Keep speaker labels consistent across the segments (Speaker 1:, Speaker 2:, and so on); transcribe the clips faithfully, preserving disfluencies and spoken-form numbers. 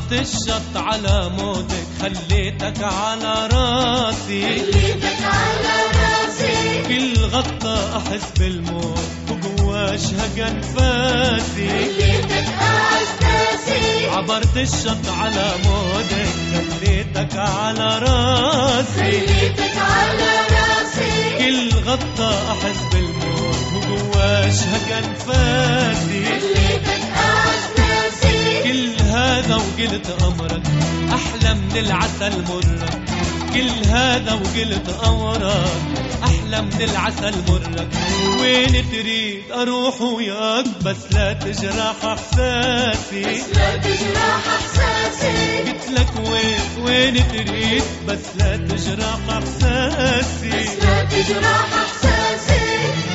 Speaker 1: عبرت الشط على موتك، خليتك على راسي،
Speaker 2: خليتك على راسي،
Speaker 1: كل غطى أحس بالموت وجوا شهق أنفاسي،
Speaker 2: خليتك أعزاسي،
Speaker 1: عبرت الشط على موتك، خليتك على راسي،
Speaker 2: خليتك على راسي،
Speaker 1: كل غطى أحس بالموت وجوا شهق أنفاسي،
Speaker 2: خليتك أعزاسي،
Speaker 1: كل هذا وقلت أمرك أحلى من العسل مرك، كل هذا وقلت أمرك أحلى من العسل مرك، وين تريد أروح وياك بس لا تجرح إحساسي،
Speaker 2: بس لا تجرح إحساسي،
Speaker 1: قلت لك وين وين تريد بس لا تجرح إحساسي،
Speaker 2: بس لا تجرح إحساسي.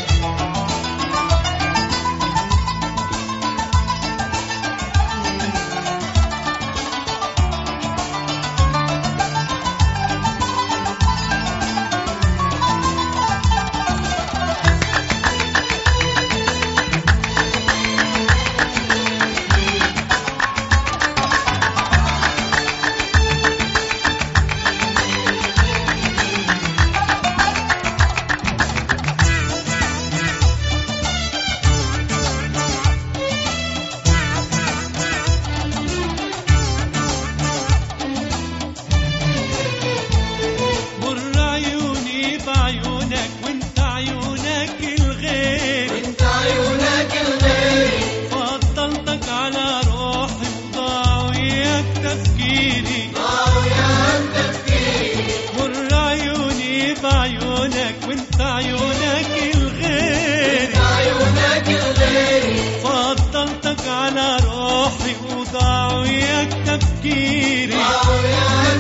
Speaker 1: بعيونك وانت عيونك الغير،
Speaker 2: عيونك الغير،
Speaker 1: فضلتك على روحي وضاع وياك تفكيري،
Speaker 2: ضاع وياك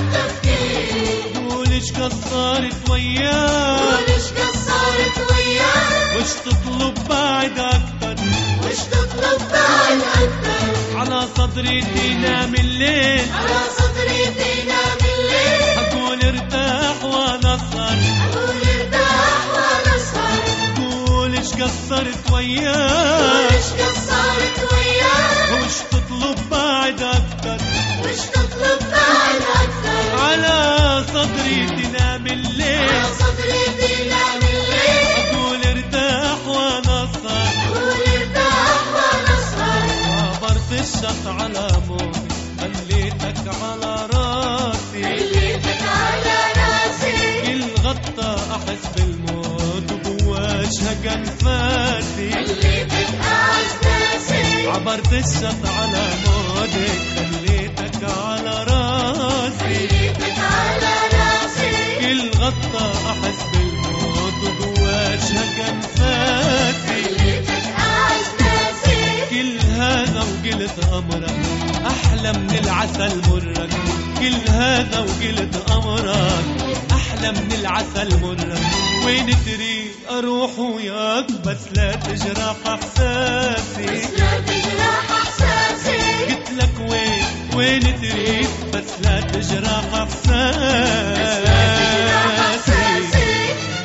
Speaker 2: تفكيري،
Speaker 1: وليش قصرت وياك،
Speaker 2: وليش قصرت وياك،
Speaker 1: وش تطلب بعد أكتر،
Speaker 2: وش تطلب بعد أكتر،
Speaker 1: على صدري تنام الليل،
Speaker 2: على صدري تنام الليل،
Speaker 1: أقول ارتاح وأنا أسهر،
Speaker 2: أقول ارتاح وأنا أسهر،
Speaker 1: وليش قصرت وياك،
Speaker 2: وليش قصرت وياك،
Speaker 1: وش تطلب بعد أكتر،
Speaker 2: وش تطلب بعد أكتر،
Speaker 1: على صدري تنام الليل،
Speaker 2: على صدري تنام الليل،
Speaker 1: أقول ارتاح وأنا أسهر،
Speaker 2: أقول ارتاح وأنا أسهر،
Speaker 1: عبرت الشط على موتي، خليتك على راسي،
Speaker 2: خليتك على راسي،
Speaker 1: كل غطى أحس بالموت وجوا شهق أنفاسي،
Speaker 2: خليتك أعزاسي،
Speaker 1: عبرت الشط على موتك، خليتك على راسي،
Speaker 2: خليتك على راسي،
Speaker 1: كل غطى أحس بالموت وجوا شهق أنفاسي،
Speaker 2: خليتك أعزاسي،
Speaker 1: كل هذا وقلت أمرك أحلى من العسل مرك، كل هذا وقلت أمرك أحلى من العسل مرك، وين تريد أروح وياك بس لا تجرح إحساسي،
Speaker 2: بس لا تجرح إحساسي،
Speaker 1: قلت لك وين وين تريد بس لا تجرح
Speaker 2: بس لا تجرح
Speaker 1: إحساسي.
Speaker 2: إحساسي.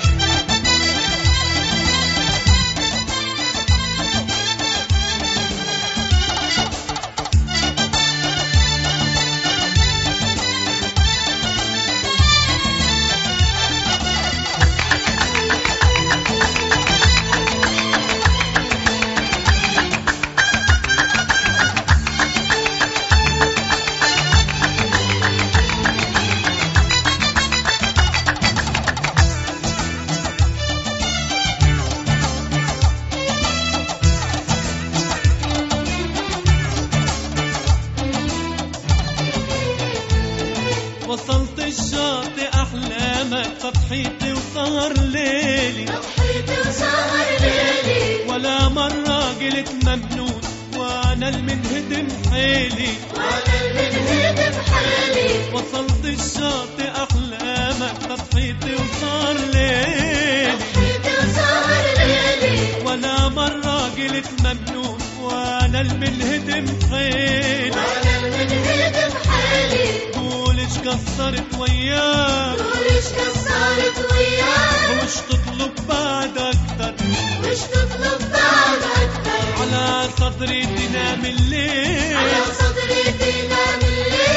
Speaker 1: وصلت الشاطئ أحلامك، تضحيتي وسهر ليلي،
Speaker 2: تضحيتي وسهر ليلي،
Speaker 1: ولا مرة قلت ممنون وأنا المنهدم حيلي،
Speaker 2: وأنا المنهدم حالي،
Speaker 1: وصلت الشاطئ أحلامك، تضحيتي وسهر ليلي،
Speaker 2: تضحيتي وسهر ليلي،
Speaker 1: ولا مرة قلت ممنون وأنا المنهدم حيلي،
Speaker 2: وأنا المنهدم حالي،
Speaker 1: قولش قصرت وياك،
Speaker 2: وليش قصرت وياك،
Speaker 1: وش تطلب بعد أكتر،
Speaker 2: وش تطلب بعد أكتر،
Speaker 1: على صدري تنام الليل،
Speaker 2: على صدري تنام الليل،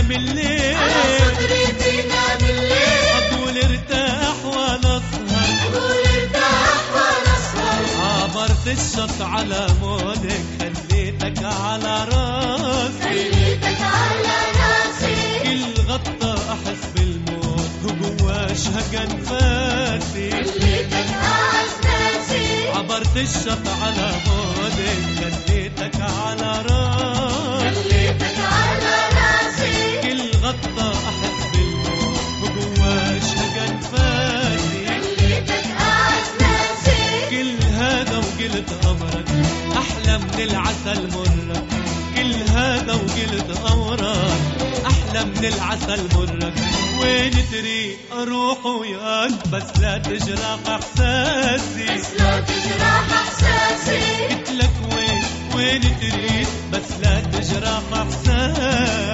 Speaker 1: تنام الليل
Speaker 2: على صدري تنام الليل
Speaker 1: أقول ارتاح وأنا أسهر
Speaker 2: أقول ارتاح وأنا أسهر
Speaker 1: عبرت الشط على مودك خليتك على راسي
Speaker 2: خليتك على راسي
Speaker 1: كل غطى أحس بالموت وجوا شهق أنفاسي
Speaker 2: خليتك أعز ناسي
Speaker 1: عبرت الشط على مودك خليتك على راسي
Speaker 2: خليتك على راسي
Speaker 1: كل غطى أحس بالموت وجوا شهق أنفاسي
Speaker 2: خليتك أعز ناسي
Speaker 1: كل هذا وقلت أمرك أحلى من العسل مرك كل هذا وقلت أمرك أحلى من العسل مرك وين تريد أروح وياك بس لا تجرح إحساسي
Speaker 2: بس لا تجرح إحساسي
Speaker 1: قلت لك وين وين تريد بس لا تجرح إحساسي